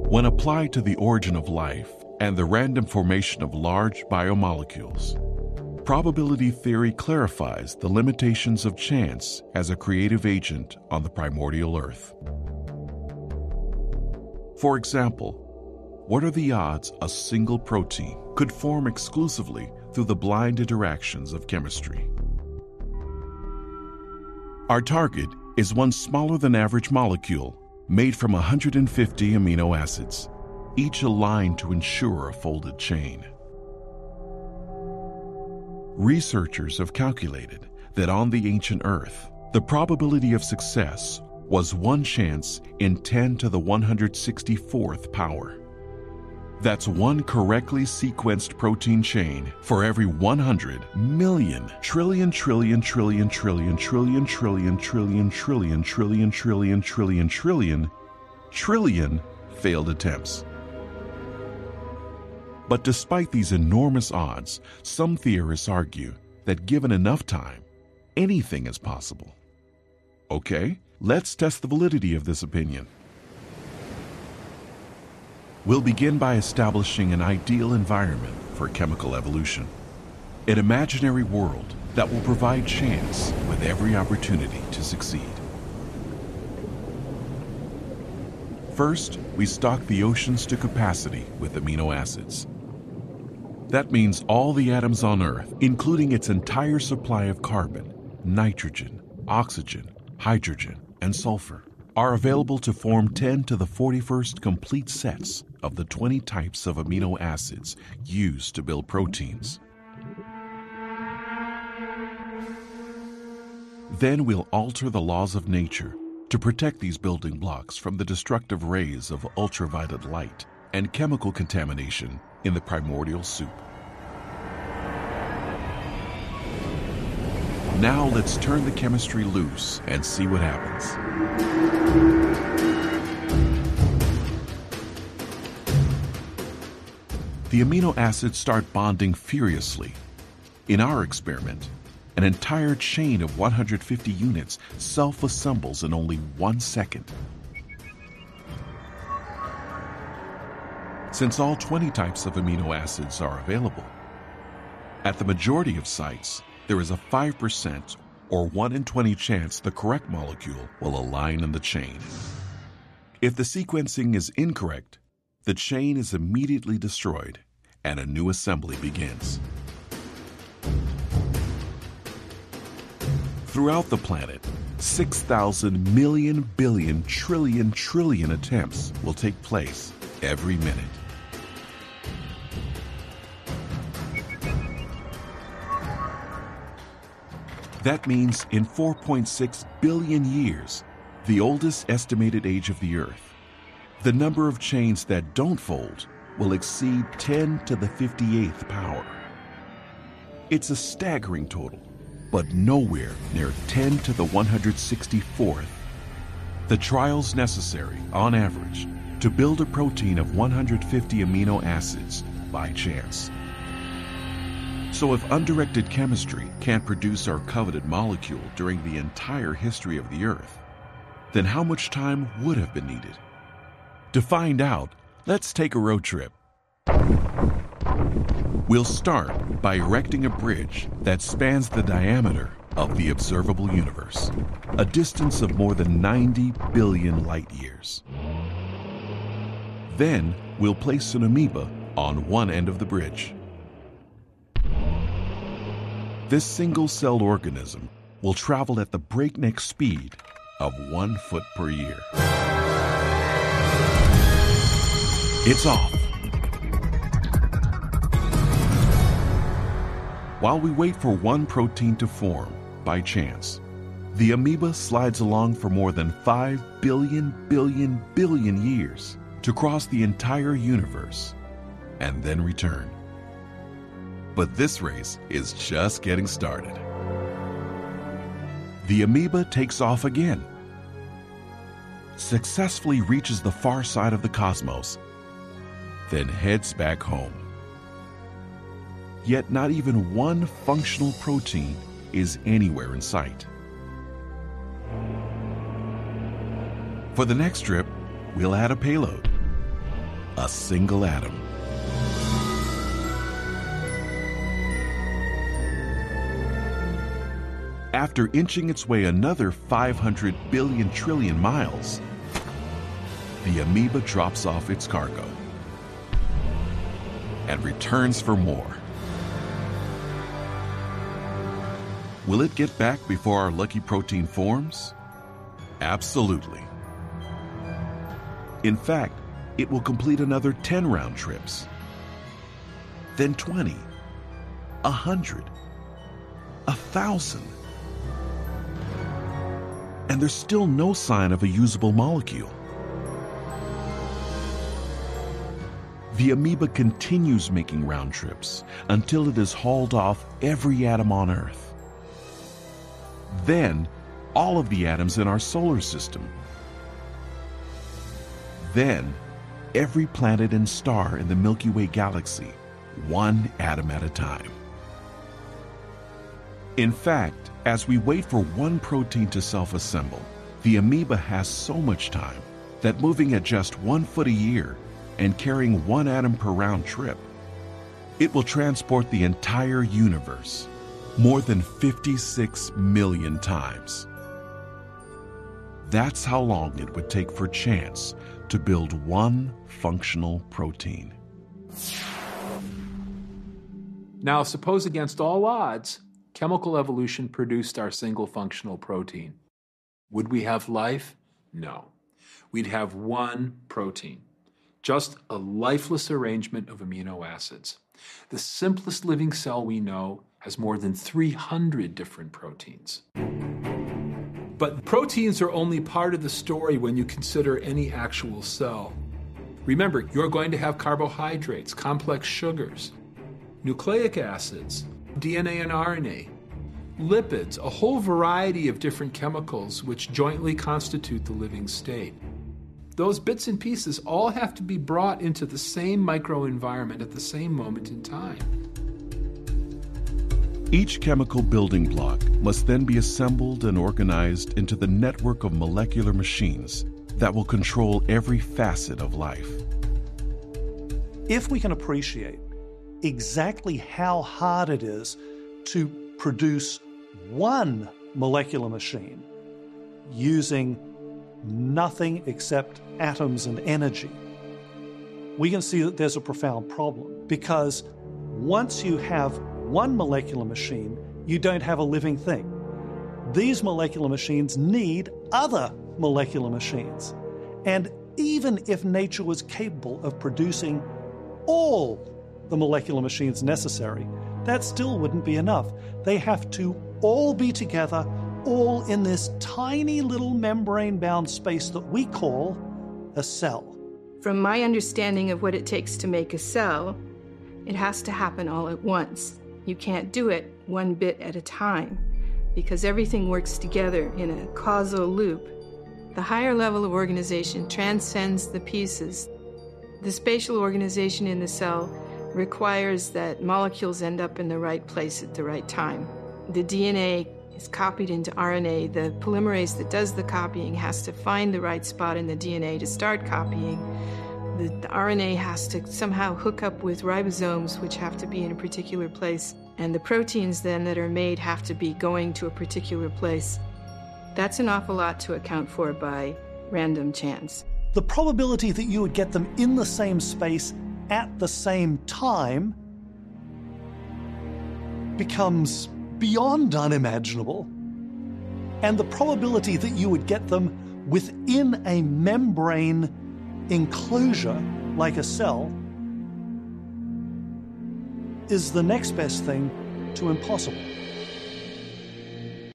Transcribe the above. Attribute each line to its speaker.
Speaker 1: When applied to the origin of life and the random formation of large biomolecules, probability theory clarifies the limitations of chance as a creative agent on the primordial Earth. For example, what are the odds a single protein could form exclusively through the blind interactions of chemistry? Our target is one smaller than average molecule made from 150 amino acids, each aligned to ensure a folded chain. Researchers have calculated that on the ancient Earth, the probability of success was 1 chance in 10 to the 164th power. That's one correctly sequenced protein chain for every 100 million trillion trillion trillion trillion trillion trillion trillion trillion trillion trillion trillion trillion trillion failed attempts. But despite these enormous odds, some theorists argue that given enough time, anything is possible. Okay, let's test the validity of this opinion. We'll begin by establishing an ideal environment for chemical evolution, an imaginary world that will provide chance with every opportunity to succeed. First, we stock the oceans to capacity with amino acids. That means all the atoms on Earth, including its entire supply of carbon, nitrogen, oxygen, hydrogen, and sulfur, are available to form 10 to the 41st complete sets of the 20 types of amino acids used to build proteins. Then we'll alter the laws of nature to protect these building blocks from the destructive rays of ultraviolet light and chemical contamination in the primordial soup. Now let's turn the chemistry loose and see what happens. The amino acids start bonding furiously. In our experiment, an entire chain of 150 units self-assembles in only 1 second. Since all 20 types of amino acids are available, at the majority of sites, there is a 5% or 1 in 20 chance the correct molecule will align in the chain. If the sequencing is incorrect, the chain is immediately destroyed and a new assembly begins. Throughout the planet, 6,000 million billion trillion trillion attempts will take place every minute. That means in 4.6 billion years, the oldest estimated age of the Earth, the number of chains that don't fold will exceed 10 to the 58th power. It's a staggering total, but nowhere near 10 to the 164th. The trials necessary, on average, to build a protein of 150 amino acids by chance. So if undirected chemistry can't produce our coveted molecule during the entire history of the Earth, then how much time would have been needed? To find out, let's take a road trip. We'll start by erecting a bridge that spans the diameter of the observable universe, a distance of more than 90 billion light years. Then we'll place an amoeba on one end of the bridge. This single-celled organism will travel at the breakneck speed of 1 foot per year. It's off. While we wait for one protein to form by chance, the amoeba slides along for more than 5 billion years to cross the entire universe and then return. But this race is just getting started. The amoeba takes off again, successfully reaches the far side of the cosmos, then heads back home. Yet not even one functional protein is anywhere in sight. For the next trip, we'll add a payload. a single atom. After inching its way another 500 billion trillion miles, the amoeba drops off its cargo and returns for more. Will it get back before our lucky protein forms? Absolutely. In fact, it will complete another 10 round trips, then 20, 100, 1,000. And there's still no sign of a usable molecule. The amoeba continues making round trips until it has hauled off every atom on Earth. Then, all of the atoms in our solar system. Then, every planet and star in the Milky Way galaxy, one atom at a time. In fact, as we wait for one protein to self-assemble, the amoeba has so much time that moving at just 1 foot a year and carrying 1 atom per round trip, it will transport the entire universe more than 56 million times. That's how long it would take for chance to build one functional protein.
Speaker 2: Now, suppose against all odds, chemical evolution produced our single functional protein. Would we have life? No. We'd have one protein, just a lifeless arrangement of amino acids. The simplest living cell we know has more than 300 different proteins. But proteins are only part of the story when you consider any actual cell. Remember, you're going to have carbohydrates, complex sugars, nucleic acids, DNA and RNA, lipids, a whole variety of different chemicals which jointly constitute the living state. Those bits and pieces all have to be brought into the same microenvironment at the same moment in time.
Speaker 1: Each chemical building block must then be assembled and organized into the network of molecular machines that will control every facet of life.
Speaker 3: If we can appreciate exactly how hard it is to produce one molecular machine using nothing except atoms and energy, we can see that there's a profound problem, because once you have one molecular machine, you don't have a living thing. These molecular machines need other molecular machines. And even if nature was capable of producing all the molecular machines necessary, that still wouldn't be enough. They have to all be together, all in this tiny little membrane-bound space that we call a cell.
Speaker 4: From my understanding of what it takes to make a cell, it has to happen all at once. You can't do it one bit at a time, because everything works together in a causal loop. The higher level of organization transcends the pieces. The spatial organization in the cell requires that molecules end up in the right place at the right time. The DNA is copied into RNA. The polymerase that does the copying has to find the right spot in the DNA to start copying. The RNA has to somehow hook up with ribosomes, which have to be in a particular place. And the proteins then that are made have to be going to a particular place. That's an awful lot to account for by random chance.
Speaker 3: The probability that you would get them in the same space at the same time becomes beyond unimaginable. And the probability that you would get them within a membrane enclosure, like a cell, is the next best thing to impossible.